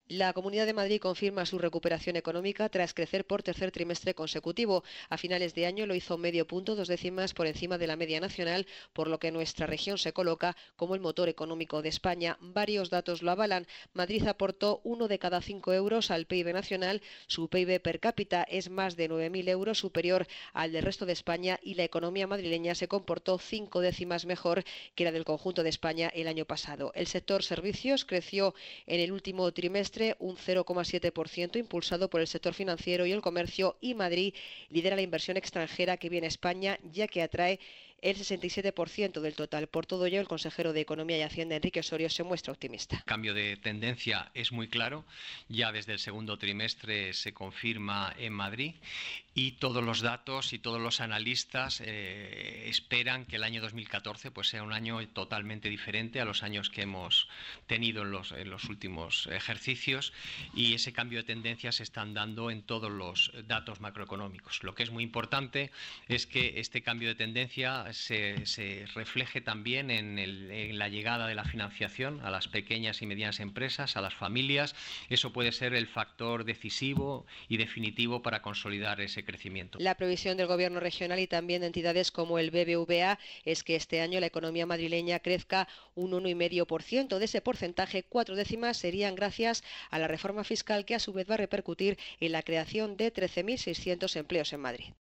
La Comunidad de Madrid confirma su recuperación económica tras crecer por tercer trimestre consecutivo. A finales de año lo hizo medio punto, 2 décimas por encima de la media nacional, por lo que nuestra región se coloca como el motor económico de España. Varios datos lo avalan. Madrid aportó 1 de cada 5 euros al PIB nacional. Su PIB per cápita es más de 9.000 euros superior al del resto de España y la economía madrileña se comportó 5 décimas mejor que la del conjunto de España el año pasado. El sector servicios creció en el último trimestre un 0,7%, impulsado por el sector financiero y el comercio, y Madrid lidera la inversión extranjera que viene a España, ya que atrae el 67% del total. Por todo ello, el consejero de Economía y Hacienda, Enrique Osorio, se muestra optimista. El cambio de tendencia es muy claro, ya desde el segundo trimestre se confirma en Madrid y todos los datos y todos los analistas esperan que el año 2014 pues sea un año totalmente diferente a los años que hemos tenido en los últimos ejercicios, y ese cambio de tendencia se están dando en todos los datos macroeconómicos. Lo que es muy importante es que este cambio de tendencia se refleje también en la llegada de la financiación a las pequeñas y medianas empresas, a las familias. Eso puede ser el factor decisivo y definitivo para consolidar ese crecimiento. La previsión del Gobierno regional y también de entidades como el BBVA es que este año la economía madrileña crezca un 1,5%. De ese porcentaje, 4 décimas serían gracias a la reforma fiscal, que a su vez va a repercutir en la creación de 13.600 empleos en Madrid.